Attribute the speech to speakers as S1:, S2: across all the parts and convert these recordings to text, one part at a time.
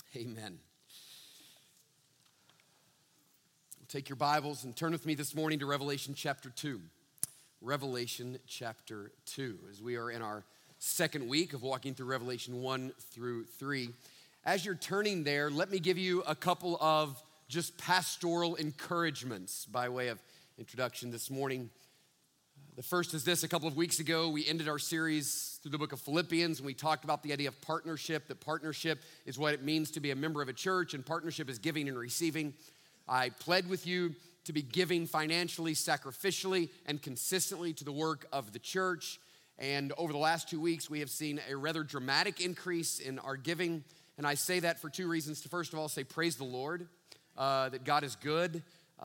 S1: Amen. Take your Bibles and turn with me this morning to Revelation chapter 2. Revelation chapter 2, as we are in our second week of walking through Revelation 1 through 3. As you're turning there, let me give you a couple of just pastoral encouragements by way of introduction this morning. The first is this: a couple of weeks ago, we ended our series through the book of Philippians, and we talked about the idea of partnership, that partnership is what it means to be a member of a church, and partnership is giving and receiving. I pled with you to be giving financially, sacrificially, and consistently to the work of the church. And over the last 2 weeks, we have seen a rather dramatic increase in our giving. And I say that for two reasons. To first of all, say praise the Lord, that God is good.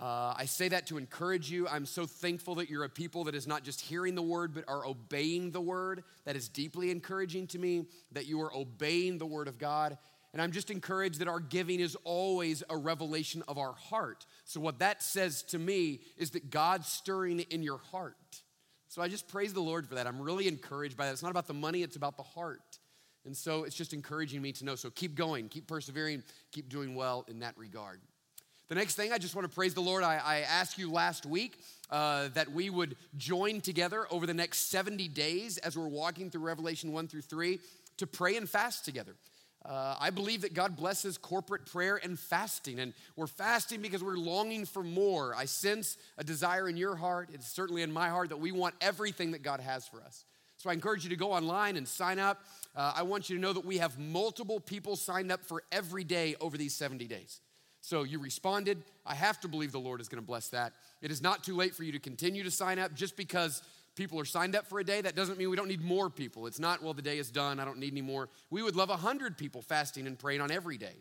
S1: I say that to encourage you. I'm so thankful that you're a people that is not just hearing the word, but are obeying the word. That is deeply encouraging to me, that you are obeying the word of God. And I'm just encouraged that our giving is always a revelation of our heart. So what that says to me is that God's stirring in your heart. So I just praise the Lord for that. I'm really encouraged by that. It's not about the money, it's about the heart. And so it's just encouraging me to know. So keep going, keep persevering, keep doing well in that regard. The next thing, I just want to praise the Lord. I asked you last week that we would join together over the next 70 days as we're walking through Revelation 1 through 3 to pray and fast together. I believe that God blesses corporate prayer and fasting, and we're fasting because we're longing for more. I sense a desire in your heart. It's certainly in my heart that we want everything that God has for us. So I encourage you to go online and sign up. I want you to know that we have multiple people signed up for every day over these 70 days. So you responded. I have to believe the Lord is going to bless that. It is not too late for you to continue to sign up. Just because people are signed up for a day, that doesn't mean we don't need more people. It's not, well, the day is done, I don't need any more. We would love 100 people fasting and praying on every day.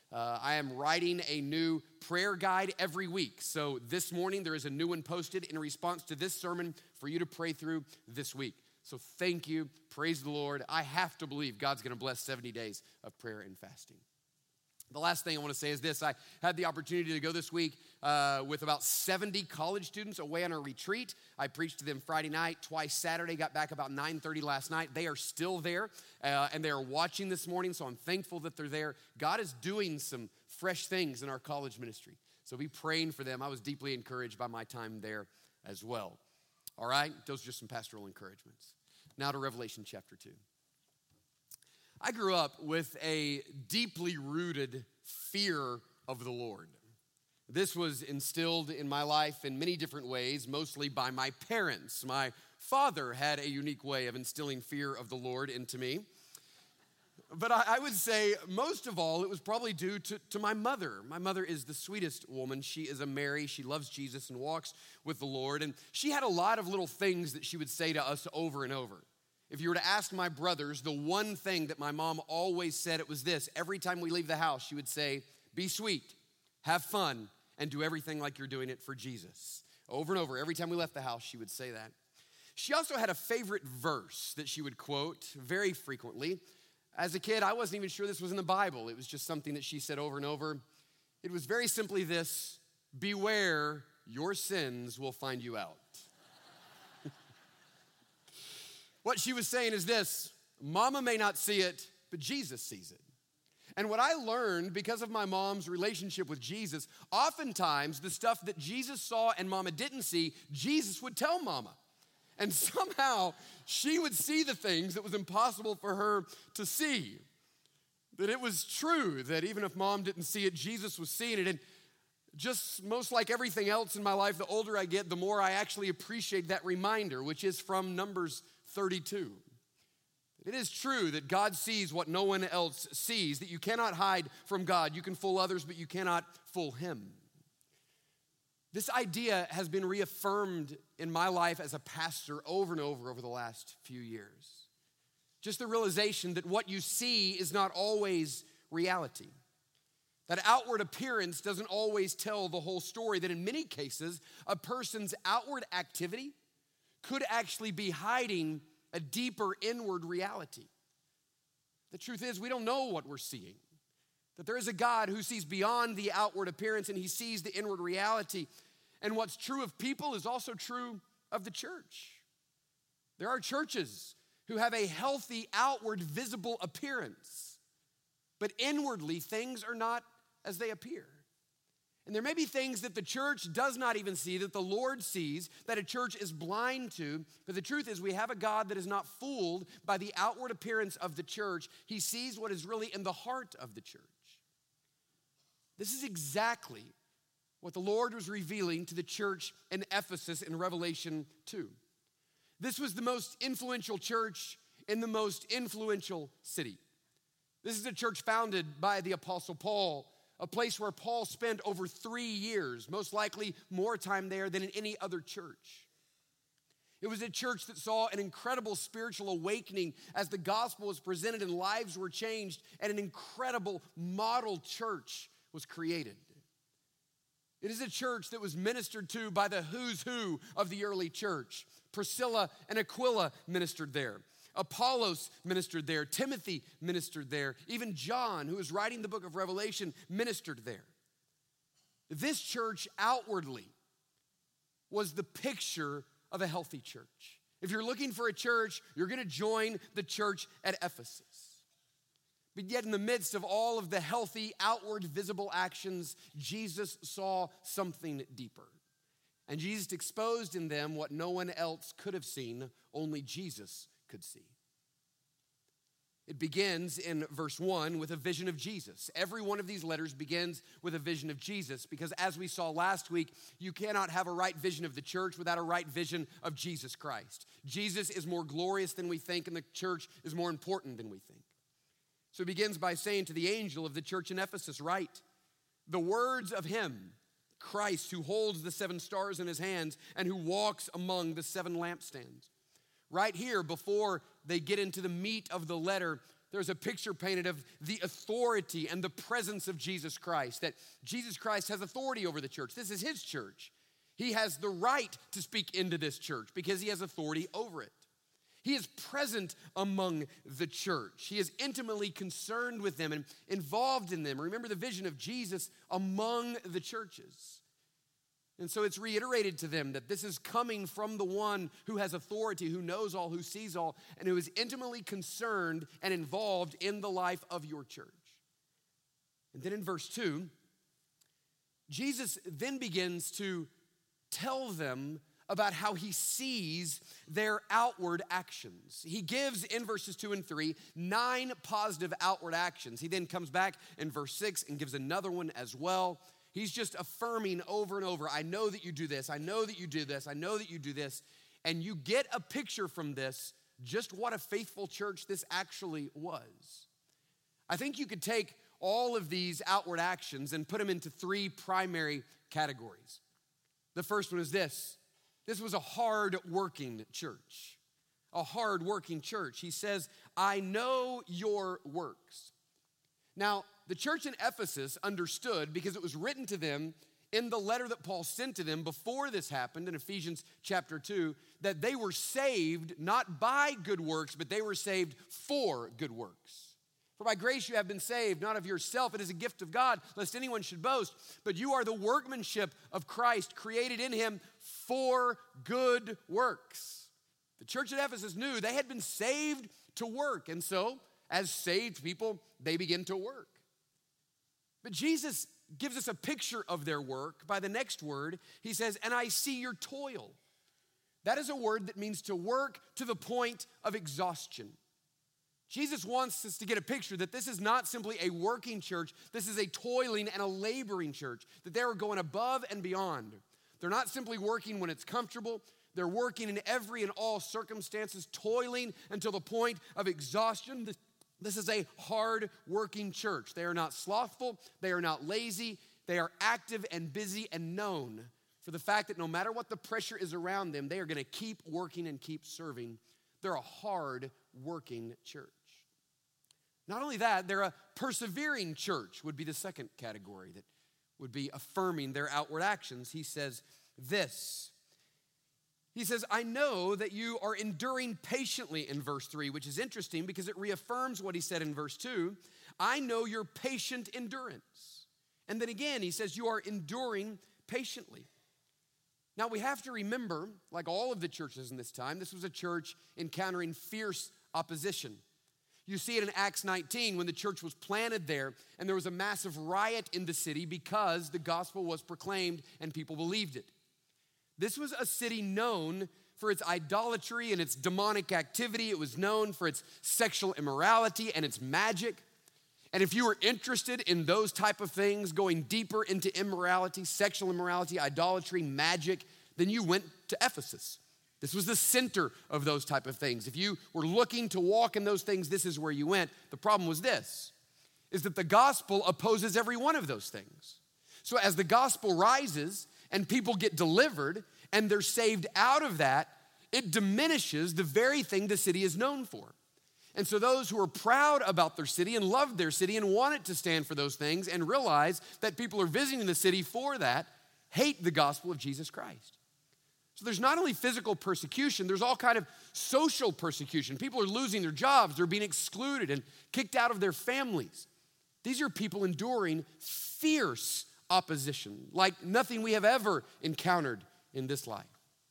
S1: I am writing a new prayer guide every week. So this morning, there is a new one posted in response to this sermon for you to pray through this week. So thank you. Praise the Lord. I have to believe God's going to bless 70 days of prayer and fasting. The last thing I want to say is this. I had the opportunity to go this week with about 70 college students away on a retreat. I preached to them Friday night, twice Saturday, got back about 9:30 last night. They are still there, and they are watching this morning, so I'm thankful that they're there. God is doing some fresh things in our college ministry, so be praying for them. I was deeply encouraged by my time there as well. All right, those are just some pastoral encouragements. Now to Revelation chapter 2. I grew up with a deeply rooted fear of the Lord. This was instilled in my life in many different ways, mostly by my parents. My father had a unique way of instilling fear of the Lord into me. But I would say most of all, it was probably due to my mother. My mother is the sweetest woman. She is a Mary. She loves Jesus and walks with the Lord. And she had a lot of little things that she would say to us over and over. If you were to ask my brothers, the one thing that my mom always said, it was this: every time we leave the house, she would say, be sweet, have fun, and do everything like you're doing it for Jesus. Over and over, every time we left the house, she would say that. She also had a favorite verse that she would quote very frequently. As a kid, I wasn't even sure this was in the Bible. It was just something that she said over and over. It was very simply this: beware, your sins will find you out. What she was saying is this: Mama may not see it, but Jesus sees it. And what I learned because of my mom's relationship with Jesus, oftentimes the stuff that Jesus saw and Mama didn't see, Jesus would tell Mama. And somehow she would see the things that was impossible for her to see. That it was true that even if Mom didn't see it, Jesus was seeing it. And just most like everything else in my life, the older I get, the more I actually appreciate that reminder, which is from Numbers 32. It is true that God sees what no one else sees, that you cannot hide from God. You can fool others, but you cannot fool him. This idea has been reaffirmed in my life as a pastor over and over the last few years. Just the realization that what you see is not always reality. That outward appearance doesn't always tell the whole story, that in many cases, a person's outward activity could actually be hiding a deeper inward reality. The truth is, we don't know what we're seeing. That there is a God who sees beyond the outward appearance, and he sees the inward reality. And what's true of people is also true of the church. There are churches who have a healthy outward visible appearance, but inwardly things are not as they appear. And there may be things that the church does not even see, that the Lord sees, that a church is blind to. But the truth is we have a God that is not fooled by the outward appearance of the church. He sees what is really in the heart of the church. This is exactly what the Lord was revealing to the church in Ephesus in Revelation 2. This was the most influential church in the most influential city. This is a church founded by the Apostle Paul, a place where Paul spent over 3 years, most likely more time there than in any other church. It was a church that saw an incredible spiritual awakening as the gospel was presented and lives were changed, and an incredible model church was created. It is a church that was ministered to by the who's who of the early church. Priscilla and Aquila ministered there. Apollos ministered there. Timothy ministered there. Even John, who is writing the book of Revelation, ministered there. This church outwardly was the picture of a healthy church. If you're looking for a church, you're going to join the church at Ephesus. But yet in the midst of all of the healthy, outward, visible actions, Jesus saw something deeper. And Jesus exposed in them what no one else could have seen, only Jesus could see. It begins in verse 1 with a vision of Jesus. Every one of these letters begins with a vision of Jesus because, as we saw last week, you cannot have a right vision of the church without a right vision of Jesus Christ. Jesus is more glorious than we think, and the church is more important than we think. So it begins by saying to the angel of the church in Ephesus, write the words of him, Christ, who holds the 7 stars in his hands and who walks among the 7 lampstands. Right here, before they get into the meat of the letter, there's a picture painted of the authority and the presence of Jesus Christ, that Jesus Christ has authority over the church. This is his church. He has the right to speak into this church because he has authority over it. He is present among the church. He is intimately concerned with them and involved in them. Remember the vision of Jesus among the churches. And so it's reiterated to them that this is coming from the one who has authority, who knows all, who sees all, and who is intimately concerned and involved in the life of your church. And then in verse 2, Jesus then begins to tell them about how he sees their outward actions. He gives in verses 2 and 3 9 positive outward actions. He then comes back in verse 6 and gives another one as well. He's just affirming over and over, I know that you do this, I know that you do this, I know that you do this. And you get a picture from this, just what a faithful church this actually was. I think you could take all of these outward actions and put them into 3 primary categories. The first one is this. This was a hard-working church. A hard-working church. He says, I know your works. Now, the church in Ephesus understood, because it was written to them in the letter that Paul sent to them before this happened in Ephesians chapter 2, that they were saved not by good works, but they were saved for good works. For by grace you have been saved, not of yourself. It is a gift of God, lest anyone should boast. But you are the workmanship of Christ, created in him for good works. The church at Ephesus knew they had been saved to work. And so, as saved people, they begin to work. But Jesus gives us a picture of their work by the next word. He says, and I see your toil. That is a word that means to work to the point of exhaustion. Jesus wants us to get a picture that this is not simply a working church, this is a toiling and a laboring church, that they are going above and beyond. They're not simply working when it's comfortable, they're working in every and all circumstances, toiling until the point of exhaustion. This is a hard-working church. They are not slothful, they are not lazy, they are active and busy and known for the fact that no matter what the pressure is around them, they are going to keep working and keep serving. They're a hard-working church. Not only that, they're a persevering church, would be the second category that would be affirming their outward actions. He says this. He says, I know that you are enduring patiently in verse 3, which is interesting because it reaffirms what he said in verse 2. I know your patient endurance. And then again, he says, you are enduring patiently. Now we have to remember, like all of the churches in this time, this was a church encountering fierce opposition. You see it in Acts 19 when the church was planted there and there was a massive riot in the city because the gospel was proclaimed and people believed it. This was a city known for its idolatry and its demonic activity. It was known for its sexual immorality and its magic. And if you were interested in those type of things, going deeper into immorality, sexual immorality, idolatry, magic, then you went to Ephesus. This was the center of those type of things. If you were looking to walk in those things, this is where you went. The problem was this, is that the gospel opposes every one of those things. So as the gospel rises and people get delivered and they're saved out of that, it diminishes the very thing the city is known for. And so those who are proud about their city and love their city and want it to stand for those things and realize that people are visiting the city for that, hate the gospel of Jesus Christ. So there's not only physical persecution, there's all kind of social persecution. People are losing their jobs, they're being excluded and kicked out of their families. These are people enduring fierce opposition, like nothing we have ever encountered in this life.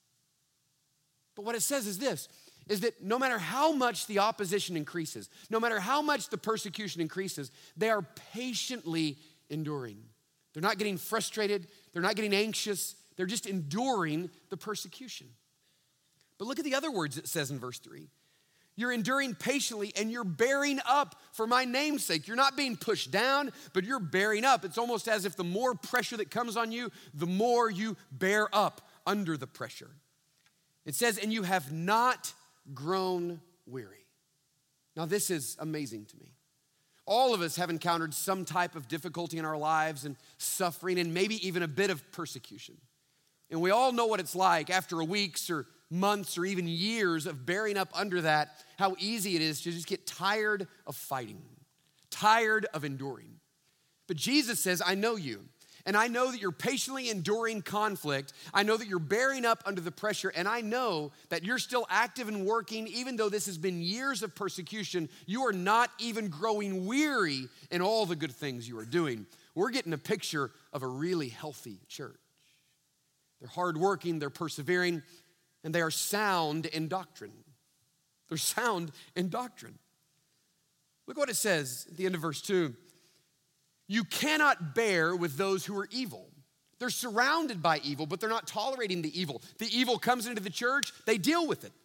S1: But what it says is this, is that no matter how much the opposition increases, no matter how much the persecution increases, they are patiently enduring. They're not getting frustrated, they're not getting anxious, they're just enduring the persecution. But look at the other words it says in verse 3. You're enduring patiently and you're bearing up for my name's sake. You're not being pushed down, but you're bearing up. It's almost as if the more pressure that comes on you, the more you bear up under the pressure. It says, and you have not grown weary. Now this is amazing to me. All of us have encountered some type of difficulty in our lives and suffering and maybe even a bit of persecution. And we all know what it's like after weeks or months or even years of bearing up under that, how easy it is to just get tired of fighting, tired of enduring. But Jesus says, I know you, and I know that you're patiently enduring conflict. I know that you're bearing up under the pressure, and I know that you're still active and working, even though this has been years of persecution. You are not even growing weary in all the good things you are doing. We're getting a picture of a really healthy church. They're hardworking, they're persevering, and they are sound in doctrine. They're sound in doctrine. Look what it says at the end of verse 2. You cannot bear with those who are evil. They're surrounded by evil, but they're not tolerating the evil. The evil comes into the church, they deal with it.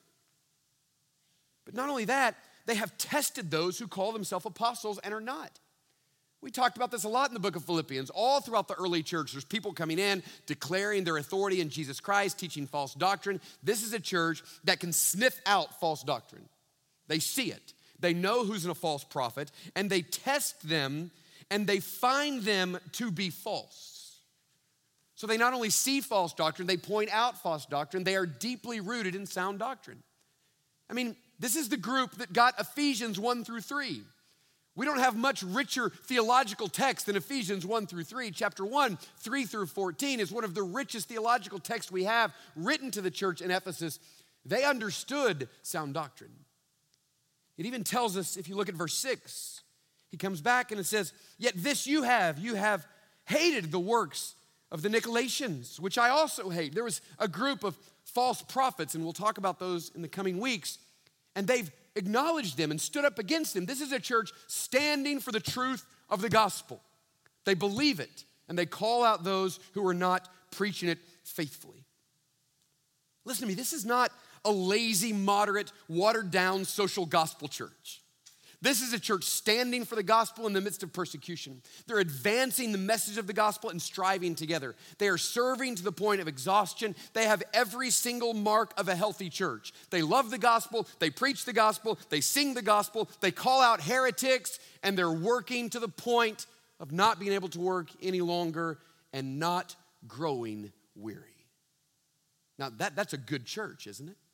S1: But not only that, they have tested those who call themselves apostles and are not. We talked about this a lot in the book of Philippians. All throughout the early church, there's people coming in, declaring their authority in Jesus Christ, teaching false doctrine. This is a church that can sniff out false doctrine. They see it. They know who's a false prophet, and they test them, and they find them to be false. So they not only see false doctrine, they point out false doctrine. They are deeply rooted in sound doctrine. I mean, this is the group that got Ephesians 1 through 3. We don't have much richer theological text than Ephesians 1 through 3. Chapter 1, 3 through 14 is one of the richest theological texts we have written to the church in Ephesus. They understood sound doctrine. It even tells us, if you look at verse 6, he comes back and it says, yet this you have hated the works of the Nicolaitans, which I also hate. There was a group of false prophets, and we'll talk about those in the coming weeks, and they've acknowledged them and stood up against them. This is a church standing for the truth of the gospel. They believe it, and they call out those who are not preaching it faithfully. Listen to me, this is not a lazy, moderate, watered-down social gospel church. This is a church standing for the gospel in the midst of persecution. They're advancing the message of the gospel and striving together. They are serving to the point of exhaustion. They have every single mark of a healthy church. They love the gospel, they preach the gospel, they sing the gospel, they call out heretics, and they're working to the point of not being able to work any longer and not growing weary. Now that's a good church, isn't it?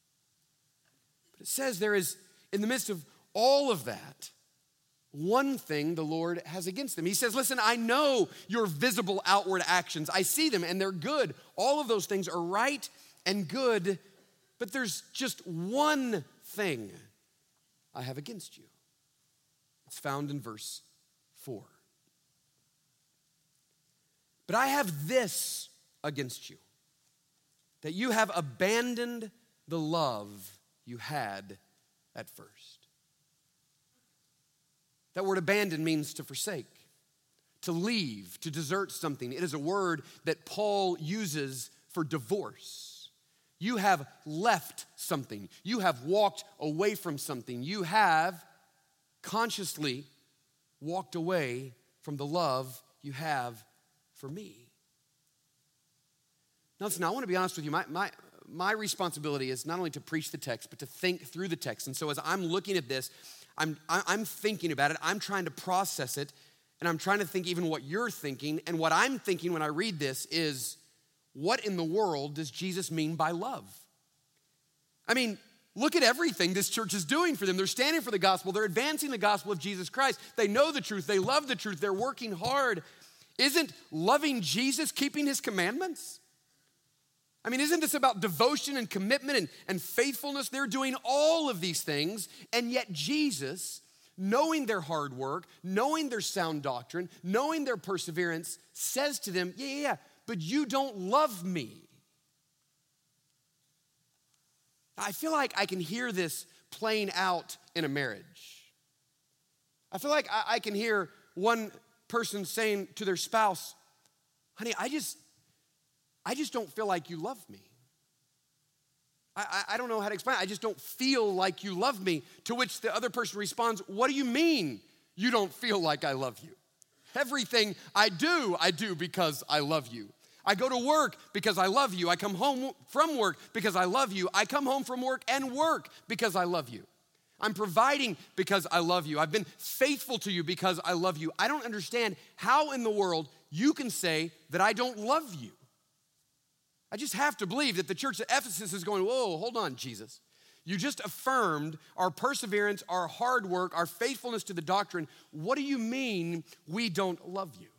S1: But it says there is, in the midst of all of that, one thing the Lord has against them. He says, listen, I know your visible outward actions. I see them and they're good. All of those things are right and good, but there's just one thing I have against you. It's found in verse 4. But I have this against you, that you have abandoned the love you had at first. That word abandon means to forsake, to leave, to desert something. It is a word that Paul uses for divorce. You have left something. You have walked away from something. You have consciously walked away from the love you have for me. Now listen, I want to be honest with you. My responsibility is not only to preach the text, but to think through the text. And so as I'm looking at this, I'm thinking about it. I'm trying to process it. And I'm trying to think even what you're thinking. And what I'm thinking when I read this is, what in the world does Jesus mean by love? I mean, look at everything this church is doing for them. They're standing for the gospel. They're advancing the gospel of Jesus Christ. They know the truth. They love the truth. They're working hard. Isn't loving Jesus keeping his commandments? I mean, isn't this about devotion and commitment and faithfulness? They're doing all of these things, and yet Jesus, knowing their hard work, knowing their sound doctrine, knowing their perseverance, says to them, yeah, but you don't love me. I feel like I can hear this playing out in a marriage. I feel like I can hear one person saying to their spouse, honey, I just don't feel like you love me. I don't know how to explain it. I just don't feel like you love me. To which the other person responds, what do you mean you don't feel like I love you? Everything I do because I love you. I go to work because I love you. I come home from work because I love you. I come home from work and work because I love you. I'm providing because I love you. I've been faithful to you because I love you. I don't understand how in the world you can say that I don't love you. I just have to believe that the church at Ephesus is going, whoa, hold on, Jesus. You just affirmed our perseverance, our hard work, our faithfulness to the doctrine. What do you mean we don't love you?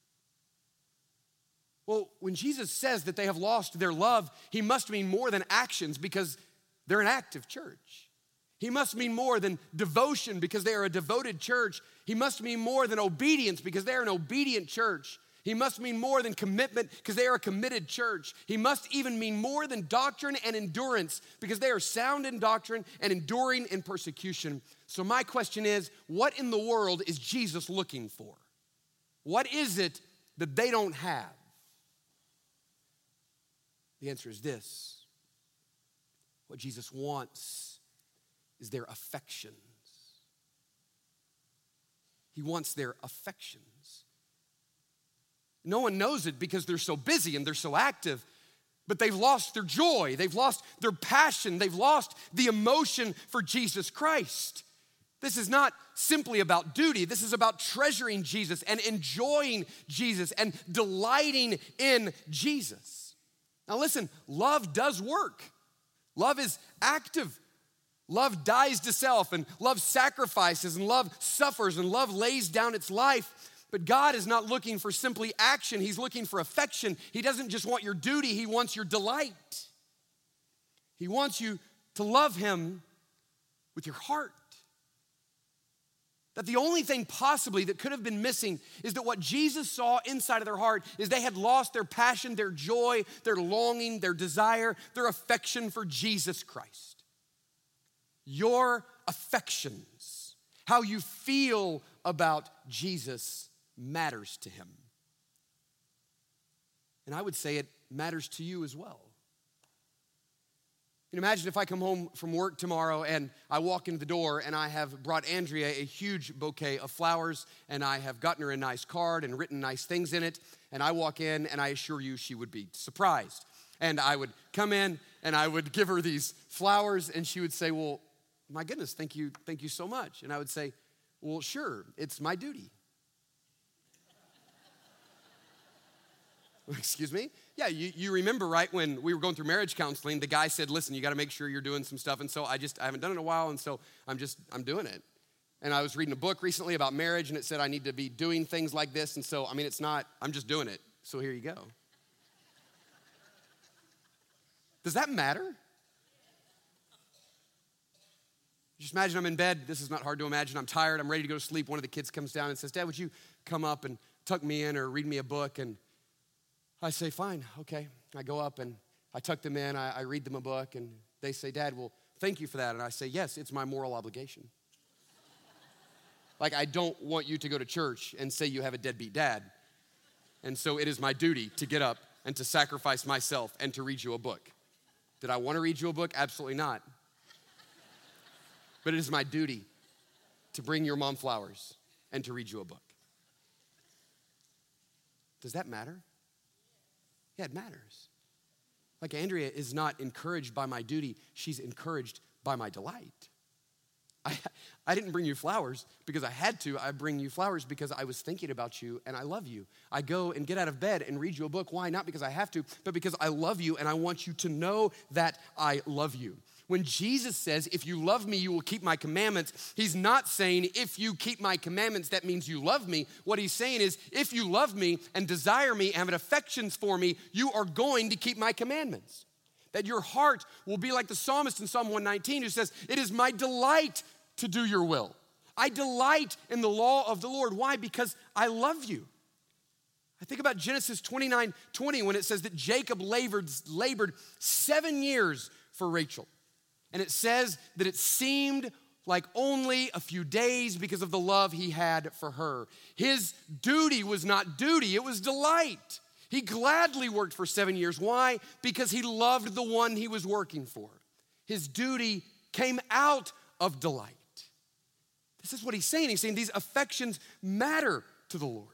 S1: Well, when Jesus says that they have lost their love, he must mean more than actions because they're an active church. He must mean more than devotion because they are a devoted church. He must mean more than obedience because they are an obedient church. He must mean more than commitment because they are a committed church. He must even mean more than doctrine and endurance because they are sound in doctrine and enduring in persecution. So my question is, what in the world is Jesus looking for? What is it that they don't have? The answer is this. What Jesus wants is their affections. He wants their affections. No one knows it because they're so busy and they're so active, but they've lost their joy, they've lost their passion, they've lost the emotion for Jesus Christ. This is not simply about duty. This is about treasuring Jesus and enjoying Jesus and delighting in Jesus. Now listen, love does work. Love is active. Love dies to self, and love sacrifices, and love suffers, and love lays down its life. But God is not looking for simply action. He's looking for affection. He doesn't just want your duty. He wants your delight. He wants you to love him with your heart. That the only thing possibly that could have been missing is that what Jesus saw inside of their heart is they had lost their passion, their joy, their longing, their desire, their affection for Jesus Christ. Your affections, how you feel about Jesus, matters to him. And I would say it matters to you as well. You can imagine if I come home from work tomorrow and I walk into the door and I have brought Andrea a huge bouquet of flowers and I have gotten her a nice card and written nice things in it, and I walk in and I assure you she would be surprised. And I would come in and I would give her these flowers and she would say, well, my goodness, thank you so much. And I would say, well, sure, it's my duty. Excuse me? Yeah, you remember, right, when we were going through marriage counseling, the guy said, listen, you got to make sure you're doing some stuff. And so I haven't done it in a while, and so I'm doing it. And I was reading a book recently about marriage, and it said I need to be doing things like this. And so, I'm just doing it. So here you go. Does that matter? Just imagine I'm in bed. This is not hard to imagine. I'm tired. I'm ready to go to sleep. One of the kids comes down and says, Dad, would you come up and tuck me in or read me a book? And I say, fine, okay. I go up and I tuck them in. I read them a book. And they say, Dad, well, thank you for that. And I say, yes, it's my moral obligation. Like, I don't want you to go to church and say you have a deadbeat dad. And so it is my duty to get up and to sacrifice myself and to read you a book. Did I want to read you a book? Absolutely not. But it is my duty to bring your mom flowers and to read you a book. Does that matter? Yeah, it matters. Like, Andrea is not encouraged by my duty. She's encouraged by my delight. I didn't bring you flowers because I had to. I bring you flowers because I was thinking about you and I love you. I go and get out of bed and read you a book. Why? Not because I have to, but because I love you and I want you to know that I love you. When Jesus says, if you love me, you will keep my commandments, he's not saying, if you keep my commandments, that means you love me. What he's saying is, if you love me and desire me and have affections for me, you are going to keep my commandments. That your heart will be like the psalmist in Psalm 119 who says, it is my delight to do your will. I delight in the law of the Lord. Why? Because I love you. I think about Genesis 29:20 when it says that Jacob labored 7 years for Rachel. And it says that it seemed like only a few days because of the love he had for her. His duty was not duty, it was delight. He gladly worked for 7 years. Why? Because he loved the one he was working for. His duty came out of delight. This is what he's saying. He's saying these affections matter to the Lord.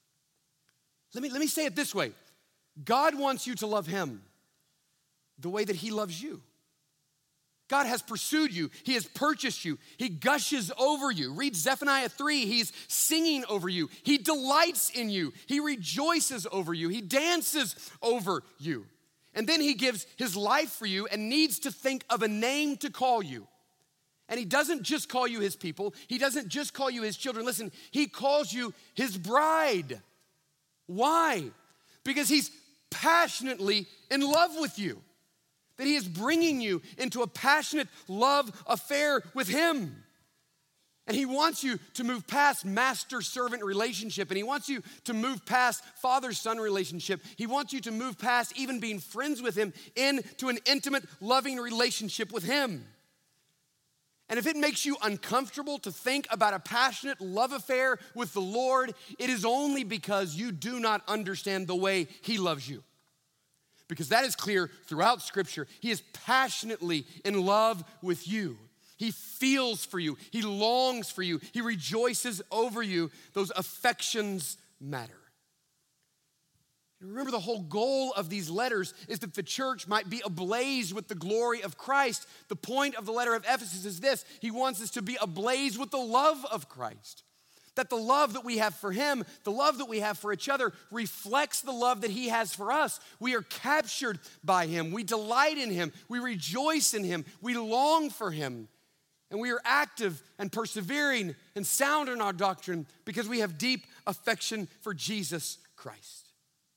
S1: Let me say it this way. God wants you to love him the way that he loves you. God has pursued you. He has purchased you. He gushes over you. Read Zephaniah 3. He's singing over you. He delights in you. He rejoices over you. He dances over you. And then he gives his life for you and needs to think of a name to call you. And he doesn't just call you his people. He doesn't just call you his children. Listen, he calls you his bride. Why? Because he's passionately in love with you. That he is bringing you into a passionate love affair with him. And he wants you to move past master-servant relationship. And he wants you to move past father-son relationship. He wants you to move past even being friends with him into an intimate, loving relationship with him. And if it makes you uncomfortable to think about a passionate love affair with the Lord, it is only because you do not understand the way he loves you. Because that is clear throughout Scripture. He is passionately in love with you. He feels for you. He longs for you. He rejoices over you. Those affections matter. And remember, the whole goal of these letters is that the church might be ablaze with the glory of Christ. The point of the letter of Ephesus is this. He wants us to be ablaze with the love of Christ. That the love that we have for him, the love that we have for each other, reflects the love that he has for us. We are captured by him. We delight in him. We rejoice in him. We long for him. And we are active and persevering and sound in our doctrine because we have deep affection for Jesus Christ.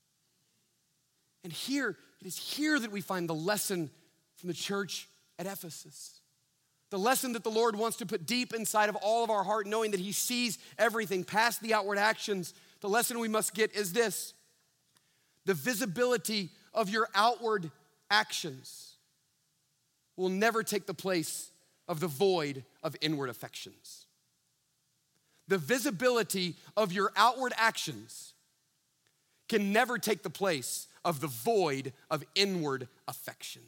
S1: And it is here that we find the lesson from the church at Ephesus. The lesson that the Lord wants to put deep inside of all of our heart, knowing that he sees everything past the outward actions. The lesson we must get is this: the visibility of your outward actions will never take the place of the void of inward affections. The visibility of your outward actions can never take the place of the void of inward affections.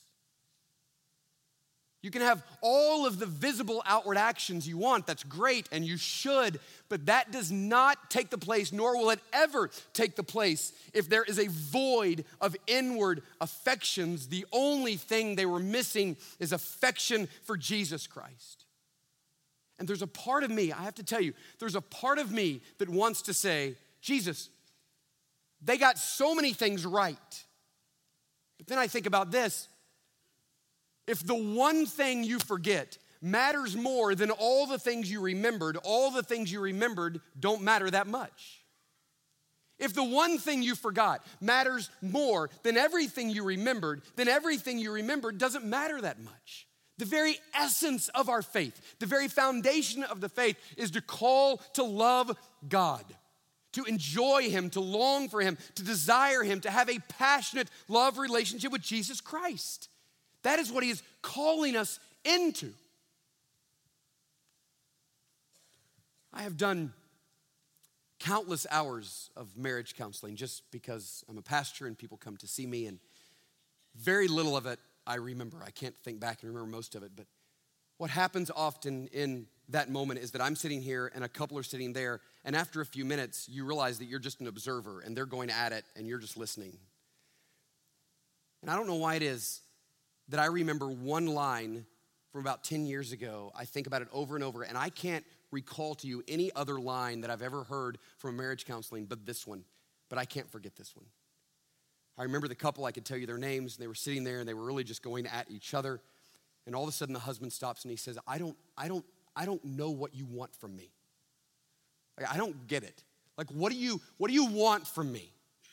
S1: You can have all of the visible outward actions you want. That's great, and you should, but that does not take the place, nor will it ever take the place if there is a void of inward affections. The only thing they were missing is affection for Jesus Christ. And there's a part of me, I have to tell you, there's a part of me that wants to say, Jesus, they got so many things right. But then I think about this. If the one thing you forget matters more than all the things you remembered don't matter that much. If the one thing you forgot matters more than everything you remembered, then everything you remembered doesn't matter that much. The very essence of our faith, the very foundation of the faith is to call to love God, to enjoy him, to long for him, to desire him, to have a passionate love relationship with Jesus Christ. That is what he is calling us into. I have done countless hours of marriage counseling just because I'm a pastor and people come to see me, and very little of it I remember. I can't think back and remember most of it, but what happens often in that moment is that I'm sitting here and a couple are sitting there, and after a few minutes, you realize that you're just an observer and they're going at it and you're just listening. And I don't know why it is that I remember one line from about 10 years ago. I think about it over and over, and I can't recall to you any other line that I've ever heard from marriage counseling but this one. But I can't forget this one. I remember the couple, I could tell you their names, and they were sitting there and they were really just going at each other. And all of a sudden the husband stops and he says, I don't know what you want from me. Like, I don't get it. Like, what do you want from me?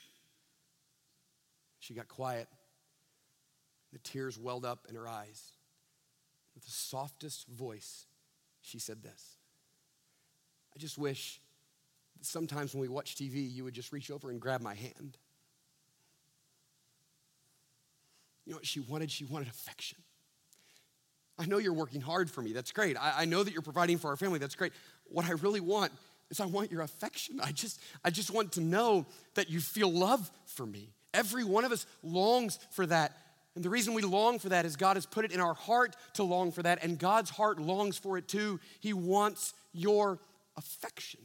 S1: She got quiet. The tears welled up in her eyes. With the softest voice, she said this: I just wish that sometimes when we watch TV, you would just reach over and grab my hand. You know what she wanted? She wanted affection. I know you're working hard for me. That's great. I know that you're providing for our family. That's great. What I really want is I want your affection. I just want to know that you feel love for me. Every one of us longs for that. And the reason we long for that is God has put it in our heart to long for that, and God's heart longs for it too. He wants your affection.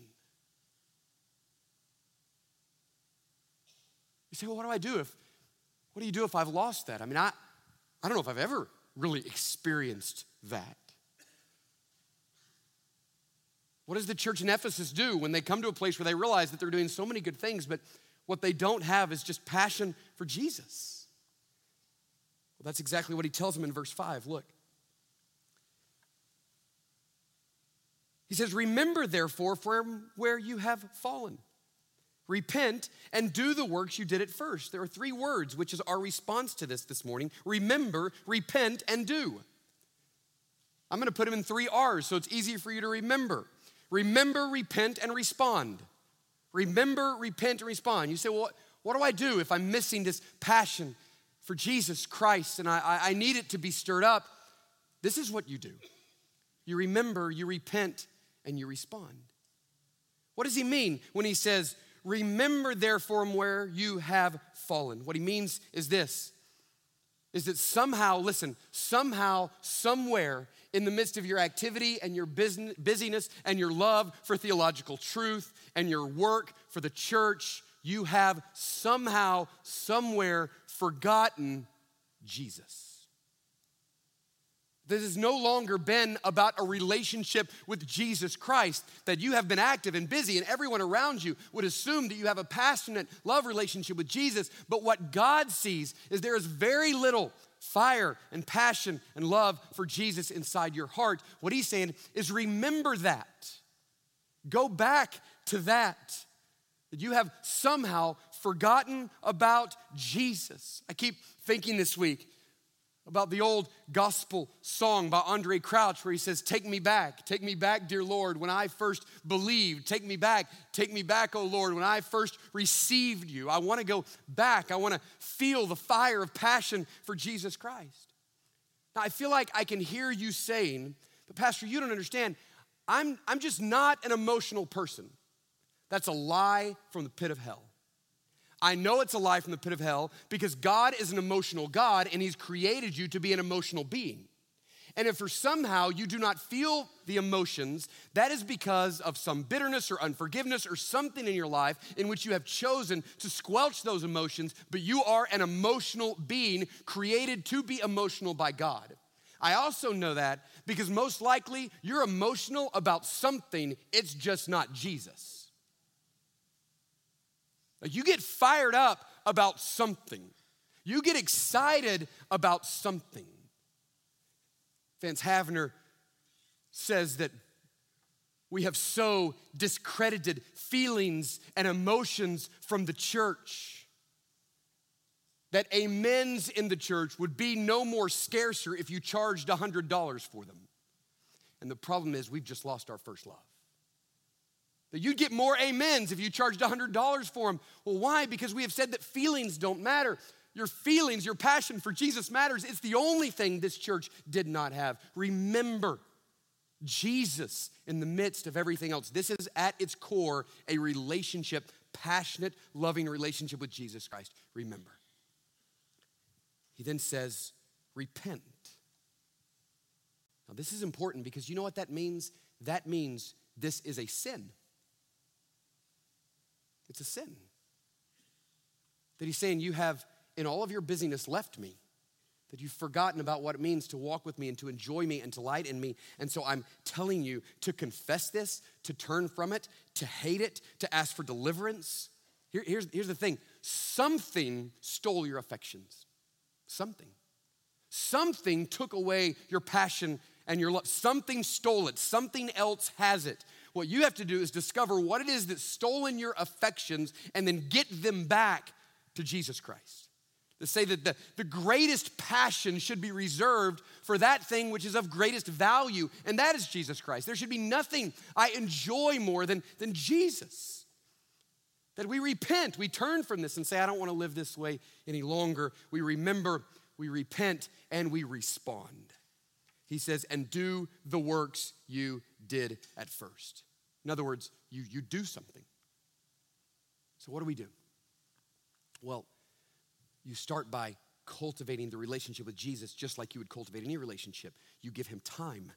S1: You say, well, what do you do if I've lost that? I mean, I don't know if I've ever really experienced that. What does the church in Ephesus do when they come to a place where they realize that they're doing so many good things, but what they don't have is just passion for Jesus? Well, that's exactly what he tells them in verse 5. Look. He says, remember, therefore, from where you have fallen. Repent and do the works you did at first. There are three words, which is our response to this morning. Remember, repent, and do. I'm going to put them in 3 R's so it's easier for you to remember. Remember, repent, and respond. Remember, repent, and respond. You say, well, what do I do if I'm missing this passion for Jesus Christ and I need it to be stirred up? This is what you do. You remember, you repent, and you respond. What does he mean when he says, remember therefore from where you have fallen? What he means is this, is that somehow, somewhere in the midst of your activity and your busyness and your love for theological truth and your work for the church, you have somehow, somewhere forgotten Jesus. This has no longer been about a relationship with Jesus Christ, that you have been active and busy, and everyone around you would assume that you have a passionate love relationship with Jesus. But what God sees is there is very little fire and passion and love for Jesus inside your heart. What he's saying is remember that. Go back to that. That you have somehow forgotten about Jesus. I keep thinking this week about the old gospel song by Andre Crouch where he says, take me back, dear Lord, when I first believed. Take me back, oh Lord, when I first received you. I want to go back. I want to feel the fire of passion for Jesus Christ. Now, I feel like I can hear you saying, but Pastor, you don't understand. I'm just not an emotional person. That's a lie from the pit of hell. I know it's a lie from the pit of hell because God is an emotional God and he's created you to be an emotional being. And if for somehow you do not feel the emotions, that is because of some bitterness or unforgiveness or something in your life in which you have chosen to squelch those emotions, but you are an emotional being created to be emotional by God. I also know that because most likely you're emotional about something, it's just not Jesus. You get fired up about something. You get excited about something. Vance Havner says that we have so discredited feelings and emotions from the church that amens in the church would be no more scarcer if you charged $100 for them. And the problem is we've just lost our first love. That you'd get more amens if you charged $100 for them. Well, why? Because we have said that feelings don't matter. Your feelings, your passion for Jesus matters. It's the only thing this church did not have. Remember. Jesus in the midst of everything else. This is at its core a relationship, passionate, loving relationship with Jesus Christ. Remember. He then says, repent. Now this is important because you know what that means? That means this is a sin. It's a sin. That he's saying you have, in all of your busyness, left me. That you've forgotten about what it means to walk with me and to enjoy me and to delight in me. And so I'm telling you to confess this, to turn from it, to hate it, to ask for deliverance. Here's the thing. Something stole your affections. Something. Something took away your passion and your love. Something stole it. Something else has it. What you have to do is discover what it is that's stolen your affections and then get them back to Jesus Christ. To say that the greatest passion should be reserved for that thing which is of greatest value, and that is Jesus Christ. There should be nothing I enjoy more than Jesus. That we repent, we turn from this and say, I don't want to live this way any longer. We remember, we repent, and we respond. He says, and do the works you did at first. In other words, you do something. So what do? Well, you start by cultivating the relationship with Jesus just like you would cultivate any relationship. You give him time.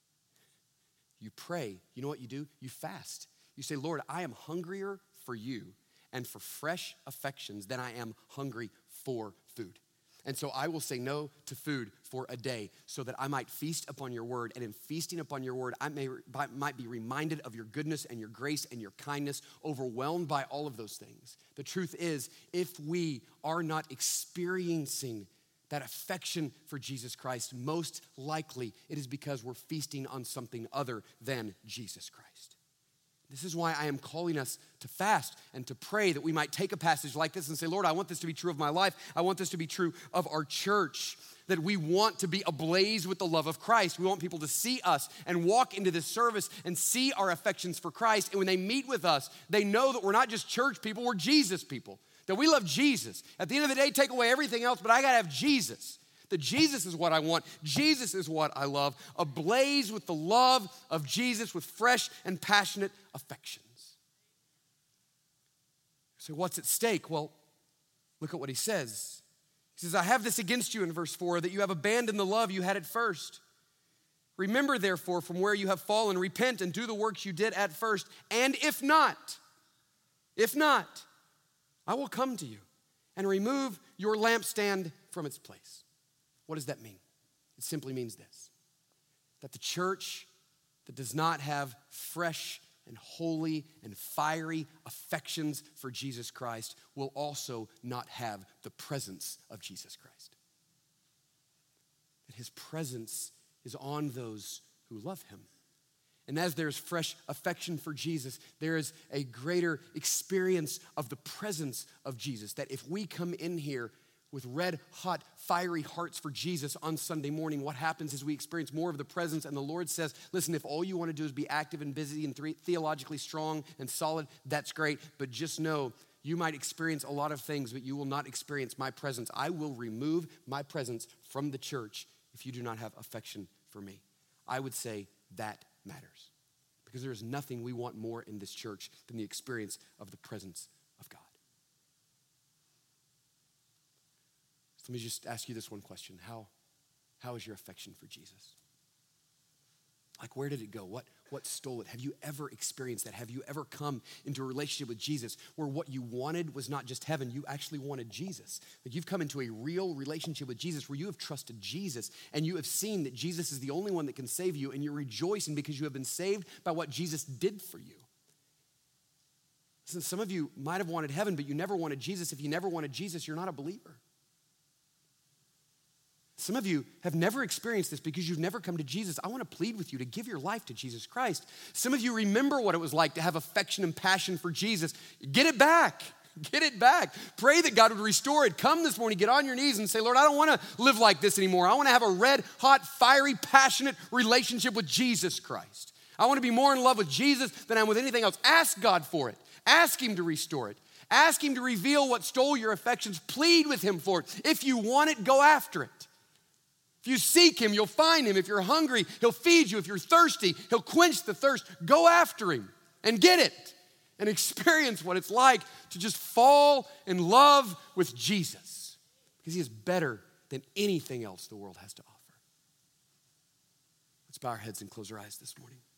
S1: You pray. You know what you do? You fast. You say, Lord, I am hungrier for you and for fresh affections than I am hungry for food. And so I will say no to food for a day so that I might feast upon your word. And in feasting upon your word, I might be reminded of your goodness and your grace and your kindness, overwhelmed by all of those things. The truth is, if we are not experiencing that affection for Jesus Christ, most likely it is because we're feasting on something other than Jesus Christ. This is why I am calling us to fast and to pray that we might take a passage like this and say, Lord, I want this to be true of my life. I want this to be true of our church, that we want to be ablaze with the love of Christ. We want people to see us and walk into this service and see our affections for Christ. And when they meet with us, they know that we're not just church people, we're Jesus people, that we love Jesus. At the end of the day, take away everything else, but I gotta have Jesus. That Jesus is what I want. Jesus is what I love. Ablaze with the love of Jesus with fresh and passionate affections. So what's at stake? Well, look at what he says. He says, I have this against you in verse 4, that you have abandoned the love you had at first. Remember, therefore, from where you have fallen, repent and do the works you did at first. And if not, I will come to you and remove your lampstand from its place. What does that mean? It simply means this, that the church that does not have fresh and holy and fiery affections for Jesus Christ will also not have the presence of Jesus Christ. That his presence is on those who love him. And as there's fresh affection for Jesus, there is a greater experience of the presence of Jesus. That if we come in here with red, hot, fiery hearts for Jesus on Sunday morning, what happens is we experience more of the presence, and the Lord says, listen, if all you want to do is be active and busy and theologically strong and solid, that's great, but just know you might experience a lot of things, but you will not experience my presence. I will remove my presence from the church if you do not have affection for me. I would say that matters, because there is nothing we want more in this church than the experience of the presence of God. Let me just ask you this one question. How is your affection for Jesus? Like, where did it go? What stole it? Have you ever experienced that? Have you ever come into a relationship with Jesus where what you wanted was not just heaven, you actually wanted Jesus? Like, you've come into a real relationship with Jesus where you have trusted Jesus and you have seen that Jesus is the only one that can save you, and you're rejoicing because you have been saved by what Jesus did for you. Listen, some of you might have wanted heaven, but you never wanted Jesus. If you never wanted Jesus, you're not a believer. Some of you have never experienced this because you've never come to Jesus. I want to plead with you to give your life to Jesus Christ. Some of you remember what it was like to have affection and passion for Jesus. Get it back. Get it back. Pray that God would restore it. Come this morning, get on your knees and say, Lord, I don't want to live like this anymore. I want to have a red, hot, fiery, passionate relationship with Jesus Christ. I want to be more in love with Jesus than I am with anything else. Ask God for it. Ask him to restore it. Ask him to reveal what stole your affections. Plead with him for it. If you want it, go after it. If you seek him, you'll find him. If you're hungry, he'll feed you. If you're thirsty, he'll quench the thirst. Go after him and get it and experience what it's like to just fall in love with Jesus, because he is better than anything else the world has to offer. Let's bow our heads and close our eyes this morning.